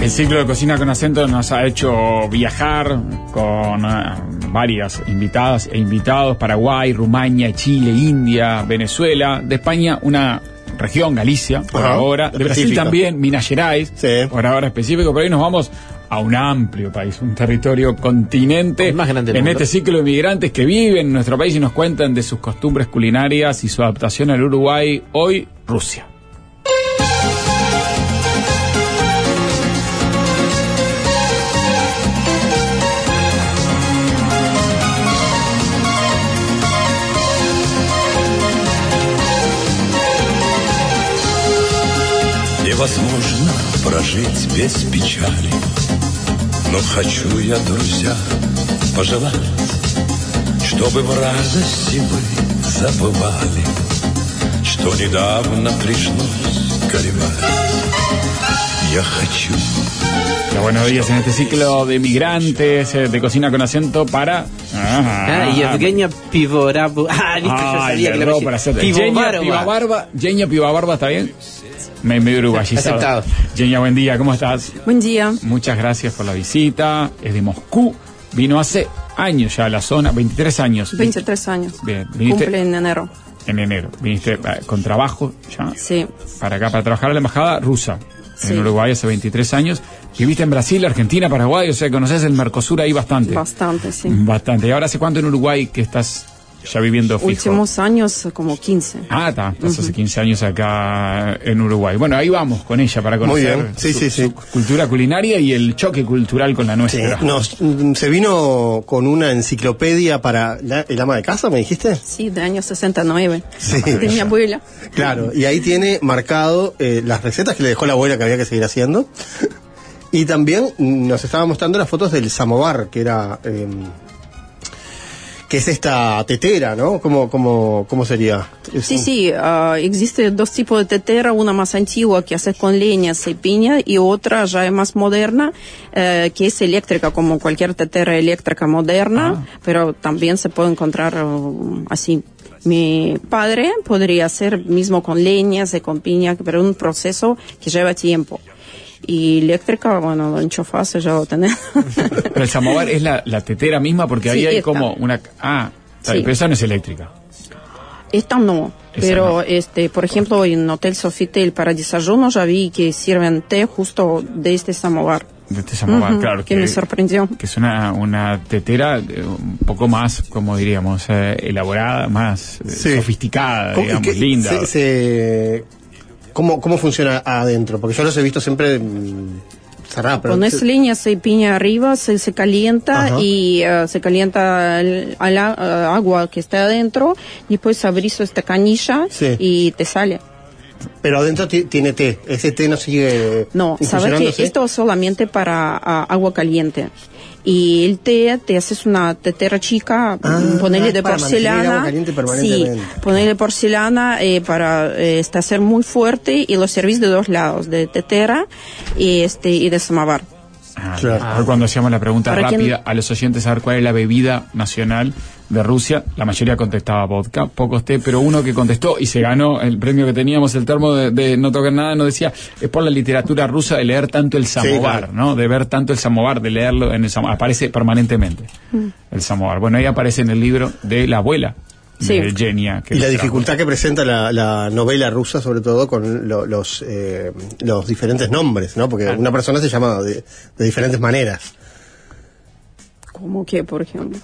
El ciclo de Cocina con Acento nos ha hecho viajar con varias invitadas e invitados: Paraguay, Rumania, Chile, India, Venezuela. De España, una región, Galicia, por ahora. De Brasil también, Minas Gerais, por ahora específico. Pero hoy nos vamos a un amplio país, un territorio, continente, más grande del en mundo. este ciclo de migrantes que viven en nuestro país y nos cuentan de sus costumbres culinarias y su adaptación al Uruguay. Hoy, Rusia. Невозможно прожить без печали, но хочу я, друзья, пожелать, чтобы в радости вы забывали, что недавно пришлось горевать. Я хочу. Buenos días en este ciclo de migrantes de Cocina con Acento para... Yevgenia Pivovarova. Listo, yo sabía que lo para hacer Yevgenia Pivovarova, ¿está bien? Me uruguayizado. Aceptado. Yevgenia, buen día, ¿cómo estás? Buen día. Muchas gracias por la visita. Es de Moscú. Vino hace años ya a la zona, 23 años. 23 años. Bien, viniste Cumple en enero. en enero. Viniste con trabajo ya. Sí. Para acá, para trabajar en la embajada rusa. Sí. En Uruguay hace 23 años. Viviste en Brasil, Argentina, Paraguay, o sea, conoces el Mercosur ahí bastante. Bastante, sí. Bastante. ¿Y ahora hace cuánto en Uruguay que estás ya viviendo fijo? Últimos años, como 15. Ah, estás hace 15 años acá en Uruguay. Bueno, ahí vamos con ella para conocer. Muy bien. Sí, su cultura culinaria y el choque cultural con la nuestra. Se vino con una enciclopedia para el ama de casa, ¿me dijiste? Sí, de año 69. Sí. De mi abuela. Claro, y ahí tiene marcado las recetas que le dejó la abuela que había que seguir haciendo. Y también nos estaba mostrando las fotos del samovar, que era... que es esta tetera, ¿no? ¿Cómo sería? Sí, existe dos tipos de tetera, una más antigua que hace con leñas y piña y otra ya más moderna, que es eléctrica, como cualquier tetera eléctrica moderna, pero también se puede encontrar así. Mi padre podría hacer mismo con leñas y con piña, pero es un proceso que lleva tiempo. Y eléctrica, bueno, lo enchufás y ya lo tenés. Pero el samovar es la tetera misma, porque ahí hay como una... Sí. Pero esa no es eléctrica. Esta no, pero no. Por ejemplo, en Hotel Sofitel para desayuno ya vi que sirven té justo de este samovar. De este samovar, claro. Que me sorprendió. Que es una tetera un poco más, como diríamos, elaborada, más sofisticada, digamos, linda. ¿Cómo funciona adentro? Porque yo los he visto siempre cerrados. Pones leñas y piña arriba, se calienta y se calienta agua que está adentro, después abrís esta canilla y te sale. Pero adentro tiene té. Ese té no sigue. No, sabes que esto es solamente para agua caliente. Y el té, te haces una tetera chica, ponerle de porcelana. Sí, ponerle porcelana para hacer muy fuerte y lo servís de dos lados, de tetera y de samovar. Hoy cuando hacíamos la pregunta rápida a los oyentes a ver cuál es la bebida nacional de Rusia, la mayoría contestaba vodka, pocos té, pero uno que contestó y se ganó el premio que teníamos, el termo de No Tocar Nada, nos decía, es por la literatura rusa de leer tanto el samovar, ¿no? De ver tanto el samovar, de leerlo en el samovar, aparece permanentemente el samovar. Bueno, ahí aparece en el libro de la abuela de Yevgenia. Y la dificultad que presenta la novela rusa, sobre todo con los diferentes nombres, ¿no? Porque una persona se llama de diferentes maneras. ¿Cómo que, por ejemplo?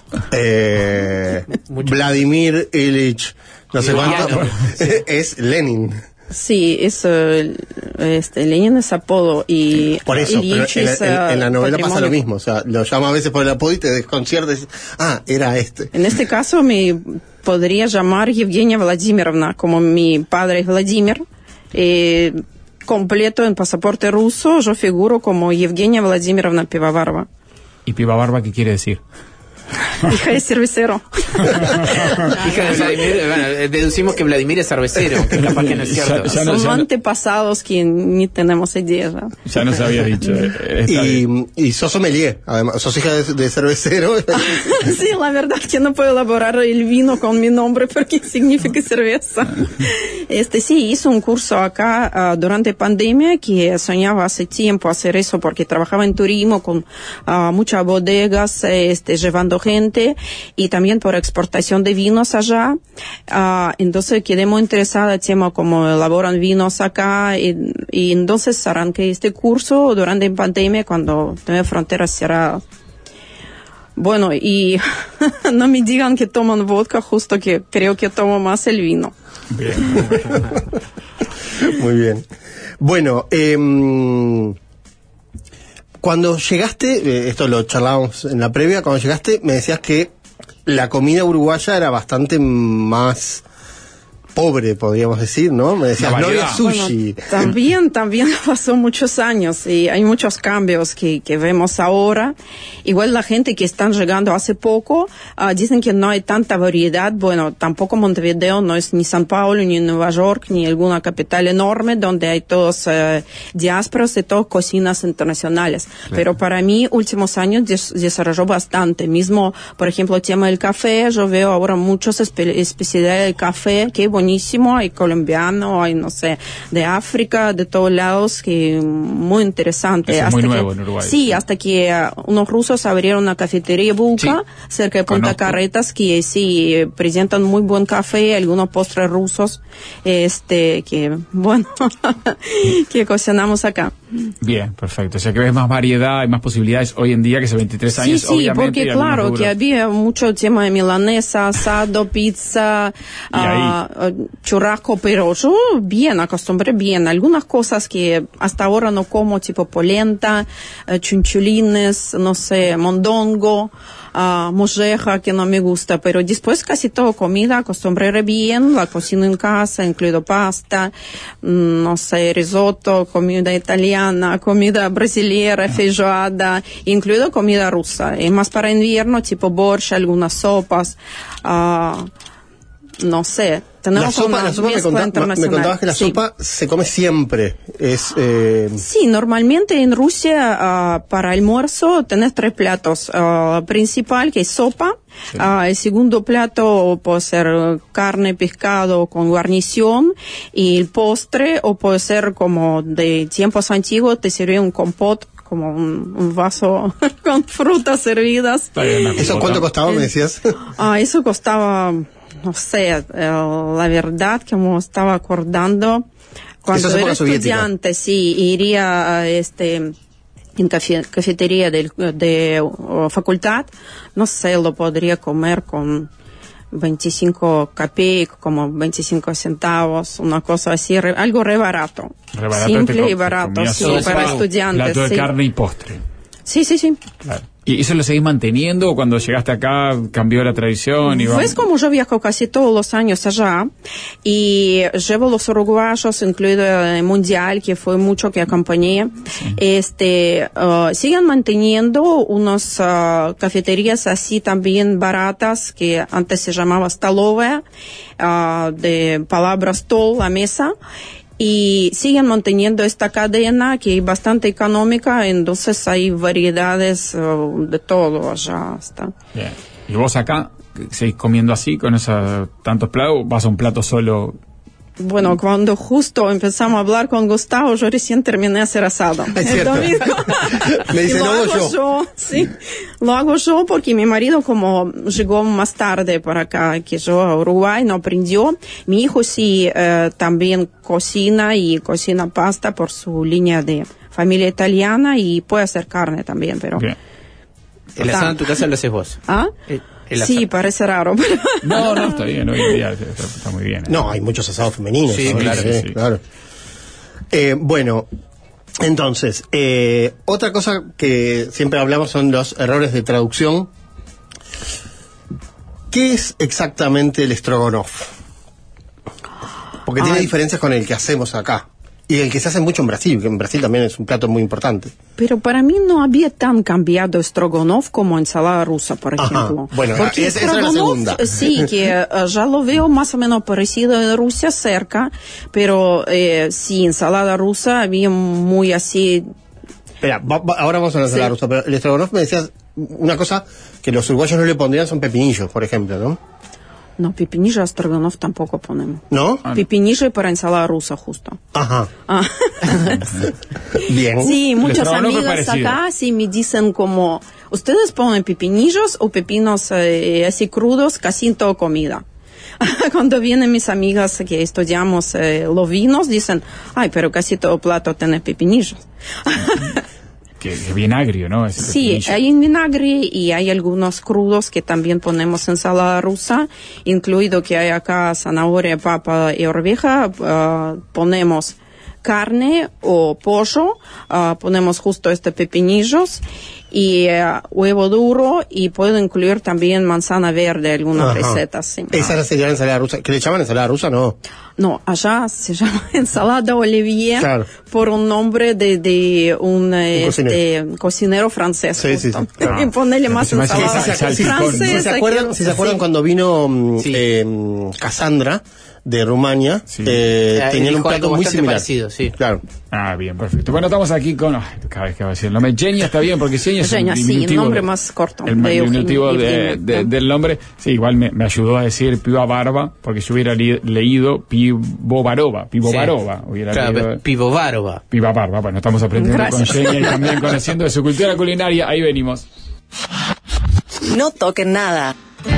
Vladimir Ilich, no sé cuánto, es Lenin. Sí, es Lenin es apodo y por eso, Ilich pero en la novela pasa lo mismo, o sea, lo llama a veces por el apodo y te desconcierta y dices, era este. En este caso me podría llamar Yevgenia Vladimirovna, como mi padre es Vladimir, completo en pasaporte ruso, yo figuro como Yevgenia Vladimirovna Pivovarova. ¿Y Pivovarova qué quiere decir? Hija de cervecero. Hija de Vladimir, bueno, deducimos que Vladimir es cervecero, que capaz que no es cierto. Son antepasados que ni tenemos idea. ¿no? Ya nos había dicho. Y sos sommelier, además, sos hija de cervecero. Sí, la verdad que no puedo elaborar el vino con mi nombre porque significa cerveza. Sí, hice un curso acá durante pandemia que soñaba hace tiempo hacer eso porque trabajaba en turismo con muchas bodegas, llevando gente y también por exportación de vinos allá. Entonces quedé muy interesada en el tema cómo elaboran vinos acá y entonces arranqué este curso durante pandemia cuando tenía fronteras cerradas. Bueno, y no me digan que toman vodka, justo que creo que tomo más el vino. Bien. Muy bien. Bueno, cuando llegaste, esto lo charlábamos en la previa, cuando llegaste me decías que la comida uruguaya era bastante más pobre, podríamos decir, ¿no? Me decías, no había sushi. Bueno, también pasó muchos años y hay muchos cambios que vemos ahora. Igual la gente que están llegando hace poco dicen que no hay tanta variedad. Bueno, tampoco Montevideo no es ni San Paulo, ni Nueva York, ni alguna capital enorme donde hay todos diásporas de todas cocinas internacionales. Claro. Pero para mí, últimos años desarrolló bastante. Mismo, por ejemplo, el tema del café, yo veo ahora muchas especialidades de café que buenísimo, hay colombiano, hay, no sé, de África, de todos lados, que muy interesante. Es muy nuevo en Uruguay. Sí, hasta que unos rusos abrieron una cafetería Buca, cerca de Punta Carretas, que sí, presentan muy buen café, algunos postres rusos, que, bueno, que cocinamos acá. Bien, perfecto. O sea que ves más variedad, hay más posibilidades hoy en día que hace 23 años, sí, obviamente. Sí, porque claro, que había mucho tema de milanesa, asado, pizza, churrasco, pero yo bien acostumbré bien. Algunas cosas que hasta ahora no como, tipo polenta, chunchulines, no sé, mondongo, molleja, que no me gusta, pero después casi todo comida acostumbré bien, la cocino en casa, incluido pasta, no sé, risotto, comida italiana, comida brasileña, feijoada, incluido comida rusa, y más para invierno, tipo borscht, algunas sopas, no sé. Tenemos la sopa me contabas que la sopa se come siempre. Sí, normalmente en Rusia para almuerzo tenés 3 platos. Principal, que es sopa. Sí. El segundo plato puede ser carne, pescado con guarnición. Y el postre, o puede ser como de tiempos antiguos, te sirve un compot, como un vaso con frutas servidas. ¿Eso cuánto costaba, me decías? Eso costaba... No sé, la verdad que me estaba acordando cuando era estudiante, sí, iría en cafetería de facultad, no sé, lo podría comer con 25 copecos, como 25 centavos, una cosa así, algo re barato. Simple y barato, sí, para estudiantes. Plato de carne y postre. Sí. Claro. ¿Y eso lo seguís manteniendo o cuando llegaste acá cambió la tradición? Pues como yo viajo casi todos los años allá y llevo los uruguayos, incluido el mundial, que fue mucho que acompañé, siguen manteniendo unas cafeterías así también baratas, que antes se llamaba столовая, de palabra stol, la mesa, y siguen manteniendo esta cadena que es bastante económica, entonces hay variedades de todo allá. Bien. ¿Y vos acá seguís comiendo así, con tantos platos, vas a un plato solo? Bueno, cuando justo empezamos a hablar con Gustavo, yo recién terminé de hacer asado. Es domingo. Me dice, lo hago yo. Sí, lo hago yo porque mi marido, como llegó más tarde para acá que yo a Uruguay, no aprendió. Mi hijo sí también cocina y cocina pasta por su línea de familia italiana y puede hacer carne también, pero... Bien. El asado en tu casa lo haces vos. ¿Ah? Sí, parece raro. Pero... No, está bien, hoy en día está muy bien. No, hay muchos asados femeninos. Sí, claro. Bueno, entonces, otra cosa que siempre hablamos son los errores de traducción. ¿Qué es exactamente el stroganoff? Porque tiene diferencias con el que hacemos acá. Y el que se hace mucho en Brasil, que en Brasil también es un plato muy importante. Pero para mí no había tan cambiado Stroganov como ensalada rusa, por ejemplo. Bueno, porque esa es la segunda. Sí, que ya lo veo más o menos parecido en Rusia, cerca, pero sí, ensalada rusa había muy así... Espera, ahora vamos a la ensalada rusa, pero el Stroganov me decías una cosa que los uruguayos no le pondrían, son pepinillos, por ejemplo, ¿no? No, pepinillo a Stroganov tampoco ponemos. ¿No? Pepinillo para ensalada rusa, justo. Ajá. Bien. Sí, muchas amigas acá sí me dicen como, ¿ustedes ponen pepinillos o pepinos así crudos casi en toda comida? Cuando vienen mis amigas que estudiamos los vinos, dicen, ay, pero casi todo plato tiene pepinillos. Que bien agrio, ¿no? Ese sí, pepinillo. hay en vinagre y hay algunos crudos que también ponemos en ensalada rusa, incluido que hay acá zanahoria, papa y arveja, ponemos carne o pollo, ponemos justo pepinillos y huevo duro, y puedo incluir también manzana verde, algunas recetas. Sí. Esa sería la ensalada rusa. ¿Que le llaman ensalada rusa? No. No, allá se llama ensalada Olivier, claro, por un nombre de un cocinero francés. Sí, justo. sí, claro. Y ponerle más ensalada francesa. Si se acuerdan cuando vino Cassandra de Rumania, tenían un plato muy similar. Parecido, sí. Claro. Ah, bien, perfecto. Bueno, estamos aquí con... cada vez que va a decir el nombre. Genia está bien, porque Genia es un diminutivo. Sí, el nombre más corto. El diminutivo del nombre. Sí, igual me ayudó a decir Pivovarova, porque yo hubiera leído Pivovarova. Pivovarova. Pivovarova. Bueno, estamos aprendiendo con Genia y también conociendo de su cultura culinaria. Ahí venimos. No toquen nada.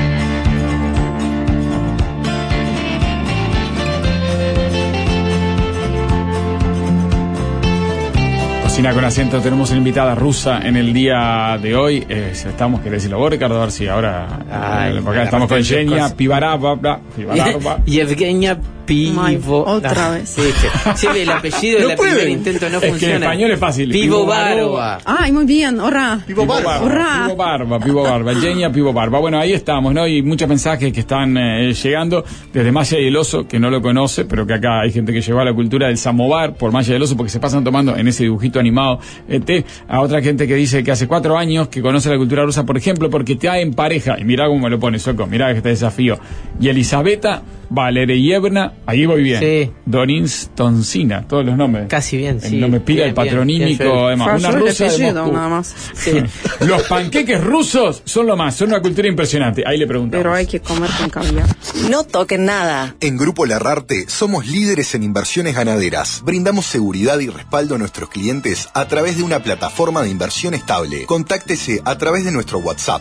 Cocina con Acento, tenemos una invitada rusa en el día de hoy. Estamos, ¿querés decirlo vos, Ricardo? A ver si ahora... porque estamos con Genia Pivarava. Yevgenia Pivo... Otra vez. Sí, el apellido del primer intento no funciona. Que en español es fácil. Pivovarova. Ay, muy bien, hurra. Pivovarva. Genia Pivovarva. Bueno, ahí estamos, ¿no? Y muchos mensajes que están llegando desde Maya y el Oso, que no lo conoce, pero que acá hay gente que lleva la cultura del samovar por Maya y el Oso, porque se pasan tomando en ese dibujito animado té. A otra gente que dice que hace 4 años que conoce la cultura rusa, por ejemplo, porque te en pareja. Y mirá cómo me lo pone, Soco. Mirá este desafío. Y Elisabetta Valereyevna, ahí voy bien. Sí. Donins-Tonsina, todos los nombres. Casi bien, sí. El nombre pila, el patronímico, además. Una rusa de Moscú. Nada más. Sí. Los panqueques rusos son lo más, son una cultura impresionante. Ahí le preguntamos. Pero hay que comer con caviar. No toquen nada. En Grupo Larrarte somos líderes en inversiones ganaderas. Brindamos seguridad y respaldo a nuestros clientes a través de una plataforma de inversión estable. Contáctese a través de nuestro WhatsApp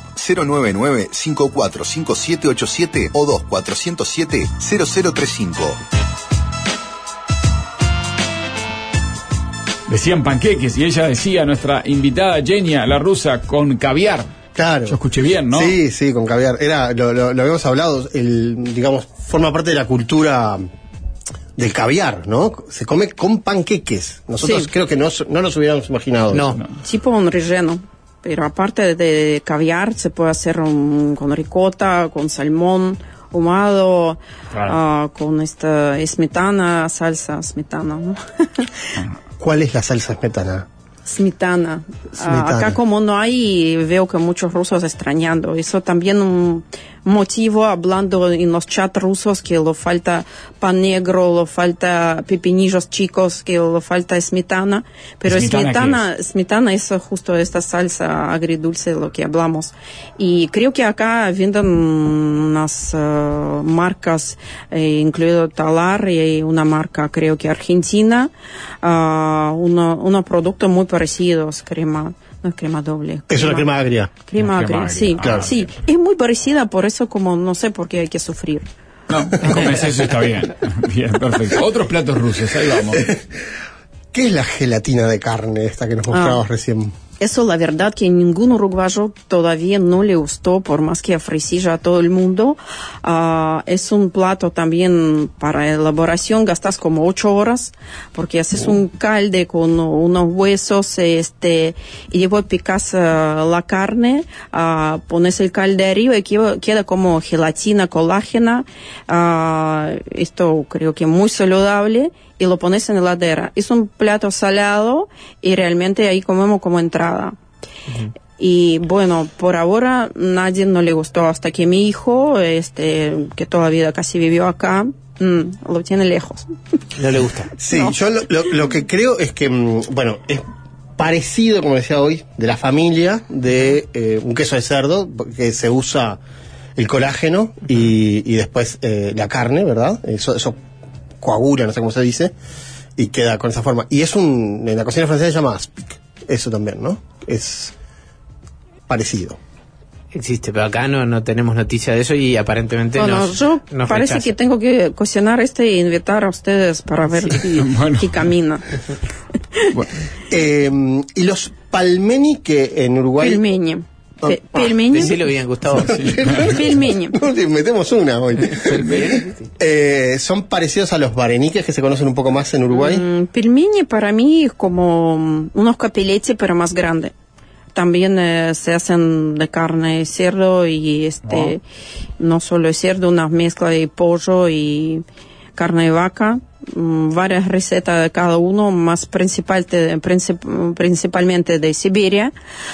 099-545787 o 2407-0035. Decían panqueques y ella decía, nuestra invitada Genia, la rusa, con caviar. Claro. Yo escuché bien, ¿no? Sí, con caviar. Lo habíamos hablado, digamos, forma parte de la cultura del caviar, ¿no? Se come con panqueques. Nosotros creo que no nos hubiéramos imaginado. No. Tipo un relleno. Pero aparte de caviar, se puede hacer con ricota, con salmón ahumado, claro, con smetana, salsa smetana, ¿no? ¿Cuál es la salsa smetana? Smetana. Acá como no hay, veo que muchos rusos extrañando. Eso también un motivo, hablando en los chats rusos, que le falta pan negro, le falta pepinillos chicos, que le falta smetana. Pero smetana es justo esta salsa agridulce de lo que hablamos. Y creo que acá venden unas marcas, incluido Talar y una marca, creo que argentina, unos productos muy parecidos, crema. No es crema doble. Es una crema agria. Crema agria, sí. Claro. Sí, es muy parecida, por eso como no sé por qué hay que sufrir. No, comes eso está bien. Bien, perfecto. Otros platos rusos, ahí vamos. ¿Qué es la gelatina de carne esta que nos mostrabas recién? Eso la verdad que ningún uruguayo todavía no le gustó, por más que ofrecí ya a todo el mundo. Es un plato también para elaboración, gastas como 8 horas, porque haces un caldo con unos huesos, y después picas la carne, pones el caldo arriba y queda como gelatina colágena. Esto creo que muy saludable. y lo pones en la heladera. Es un plato salado y realmente ahí comemos como entrada. Y bueno, por ahora nadie no le gustó, hasta que mi hijo, que toda la vida casi vivió acá, lo tiene lejos. No le gusta. Sí, No. yo lo que creo es que, bueno, es parecido, como decía hoy, de la familia de un queso de cerdo, que se usa el colágeno y después la carne, ¿verdad? Eso coagula, no sé cómo se dice, y queda con esa forma. Y en la cocina francesa se llama aspic, eso también, ¿no? Es parecido. Existe, pero acá no tenemos noticia de eso y aparentemente Bueno, yo nos parece rechaza. que tengo que cocinar e invitar a ustedes para ver Bueno. qué camina. Y los palmeni que en Uruguay... Pelmeñi. Ah, Pelmeñi. Decilo bien, Gustavo. Pelmeñi. Metemos una hoy. Son parecidos a los vareniques que se conocen un poco más en Uruguay. Pelmeñi para mí es como unos capelletti, pero más grande. También se hacen de carne de cerdo y no solo de cerdo, una mezcla de pollo y carne de vaca. Varias recetas de cada uno, más principalmente de Siberia.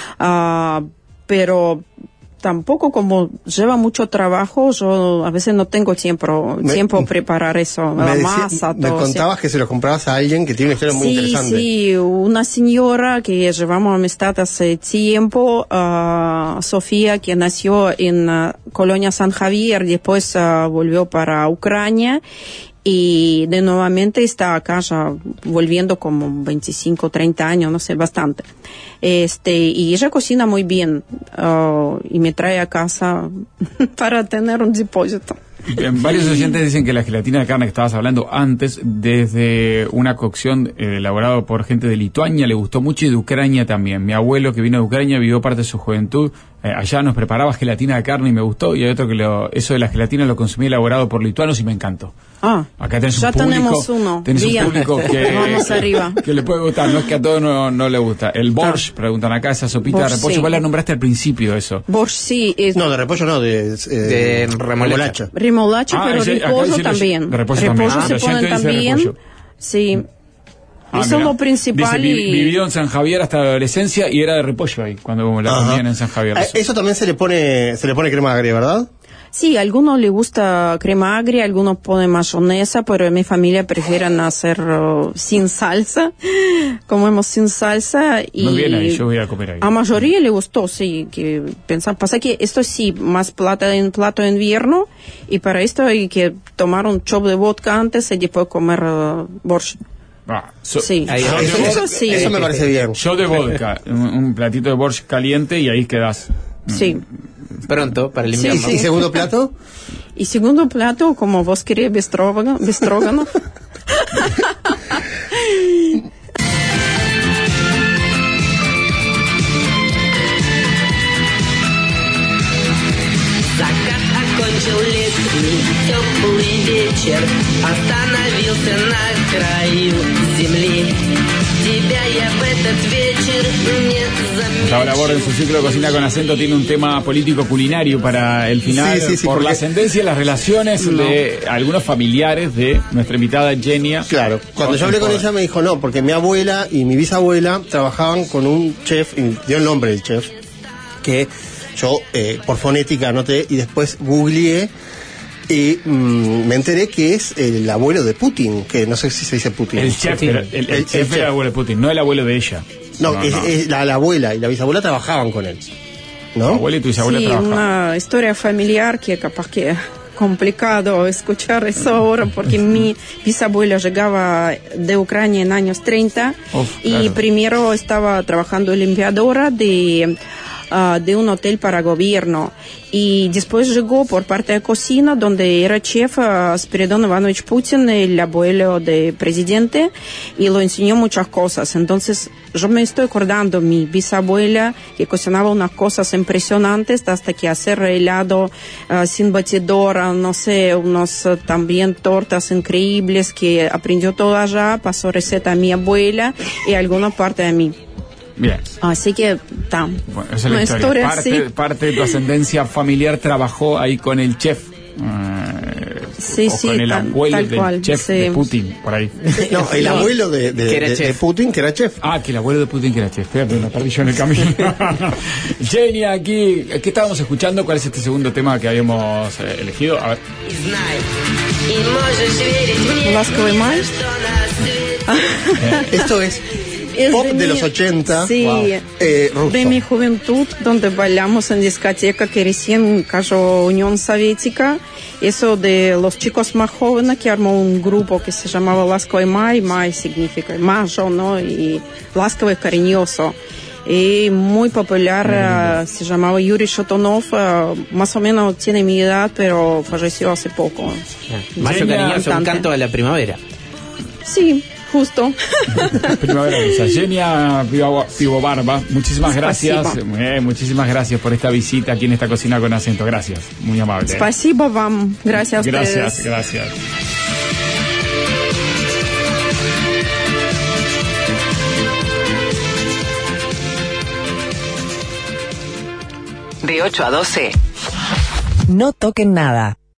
Pero tampoco, como lleva mucho trabajo, yo a veces no tengo tiempo preparar eso, la masa, me todo. contabas que se lo comprabas a alguien que tiene una historia muy interesante. Sí, una señora que llevamos amistad hace tiempo, Sofía, que nació en Colonia San Javier, después volvió para Ucrania y de nuevamente está acá ya volviendo como 25, 30 años, no sé, bastante. Y ella cocina muy bien y me trae a casa para tener un depósito. Bien, varios oyentes dicen que la gelatina de carne que estabas hablando antes, desde una cocción elaborada por gente de Lituania, le gustó mucho, y de Ucrania también. Mi abuelo, que vino de Ucrania, vivió parte de su juventud, allá nos preparaba gelatina de carne y me gustó, y hay otro que eso de la gelatina lo consumí elaborado por lituanos y me encantó. Acá tenés ya un público, tenemos uno. tenés Bien. un público Vamos arriba. que le puede gustar, no es que a todos no le gusta. El borscht, preguntan acá, esa sopita Borscht, de repollo, sí. vos la nombraste al principio eso. Borscht, sí. No, de repollo no, de remolacha. Remolacha, pero acá repollo dice también. de repollo también. Se El oyente ponen dice también. repollo. Sí. Eso es Mirá. lo principal. Dice, vivió en San Javier hasta la adolescencia y era de repollo ahí, cuando la Ajá. comían en San Javier. Eso también se le pone crema agria, ¿verdad? Sí, a algunos les gusta crema agria, algunos ponen mayonesa, pero en mi familia prefieren hacer sin salsa, comemos sin salsa. Y Muy bien ahí, yo voy a comer ahí. a mayoría le gustó, sí, que pasa que esto sí, más plato de invierno, y para esto hay que tomar un chop de vodka antes y después comer borscht. Sí, ahí, eso sí. Eso me parece bien. Yo de vodka, un platito de borscht caliente y ahí quedás. Sí. Pronto, para el Sí, invierno. ¿Y segundo plato? Y segundo plato, como vos querés, bestrógano. Закат окончил летний теплый вечер, остановился на краю земли. Тебя я в этот вечер не Gustavo Laborde, en su ciclo de Cocina con Acento, tiene un tema político culinario para el final, Sí, por porque- la ascendencia y las relaciones de algunos familiares de nuestra invitada Genia. Claro, cuando yo hablé con ella me dijo no, porque mi abuela y mi bisabuela trabajaban con un chef, y dio el nombre del chef, que yo por fonética anoté y después googleé y me enteré que es el abuelo de Putin, que no sé si se dice Putin. El chef, Putin. era, el chef era el abuelo de Putin, no el abuelo de ella. No, es la abuela y la bisabuela trabajaban con él, Tu ¿no? abuela y tu bisabuela Sí, trabajaban. una historia familiar que capaz que complicado escuchar eso ahora porque mi bisabuela llegaba de Ucrania en años 30 y claro. primero estaba trabajando limpiadora de un hotel para gobierno y después llegó por parte de cocina donde era chef Spiridon Ivanovich Putin, el abuelo del presidente, y lo enseñó muchas cosas. Entonces yo me estoy acordando mi bisabuela que cocinaba unas cosas impresionantes hasta que hacer helado sin batidora, no sé, unos también tortas increíbles que aprendió todo allá, pasó receta a mi abuela y alguna parte de mí. Bien. Así que, Bueno, esa es la historia. Parte de tu ascendencia familiar trabajó ahí con el chef. Sí, o sí, con el abuelo tal del cual, chef sí. de Putin, por ahí. No, el abuelo de Putin, que era chef. Ah, que el abuelo de Putin que era chef. Fíjate, me perdí yo en el camino. Jenny, aquí, ¿qué estábamos escuchando? ¿Cuál es este segundo tema que habíamos elegido? A ver. Ласковый май. Esto es pop de los 80. Sí, ruso. de mi juventud, donde bailamos en discoteca que recién cayó Unión Soviética. Eso de los chicos más jóvenes que armó un grupo que se llamaba Ласковый май. Май significa mayo, ¿no? Y ласковый, cariñoso. Y muy popular, se llamaba Yuri Shotonov, más o menos tiene mi edad, pero falleció hace poco. Mayo cariñoso, un canto a la primavera. Sí, justo. Primavera rusa. Genia Pivovarva, muchísimas gracias. Muchísimas gracias por esta visita aquí en esta cocina con acento. Gracias, muy amable. Спасибо вам. Gracias a ustedes. Gracias. De 8 a 12. No toquen nada.